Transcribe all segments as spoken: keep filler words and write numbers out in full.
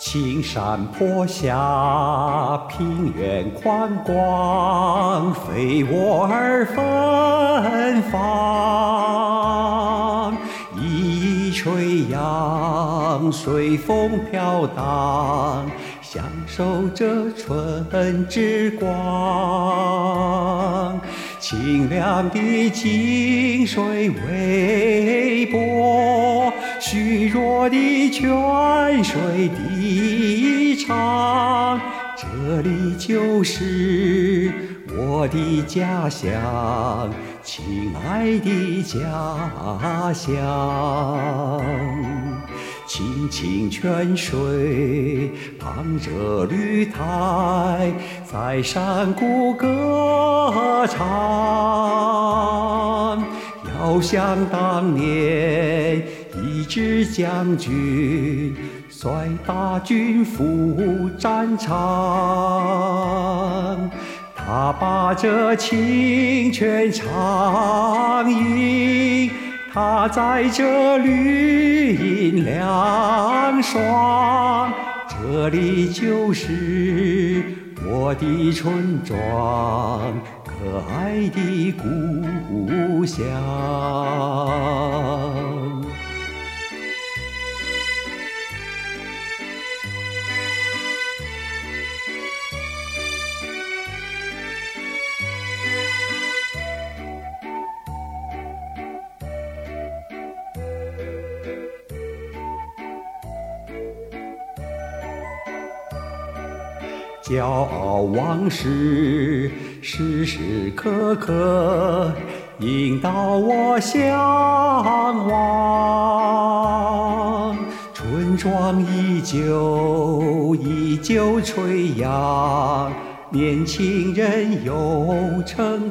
青山坡下，平原宽广，非我而芬芳。一吹扬，随风飘荡，享受这春之光。清凉的井水微波，虚弱的泉水低唱，这里就是我的家乡，亲爱的家乡。清清泉水傍着绿苔，在山谷歌唱。遥想当年，一支将军率大军赴战场，他把这清泉长饮，他在这绿荫凉爽，这里就是我的村庄，可爱的故乡。骄傲往事，时时刻刻引导我向往。村庄依旧，依旧吹扬，年轻人又成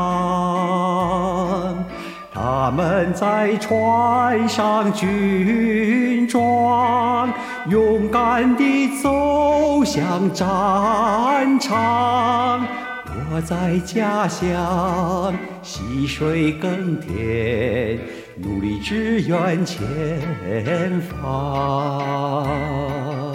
长。他们在穿上军装，勇敢地走向战场。我在家乡溪水耕田，努力支援前方。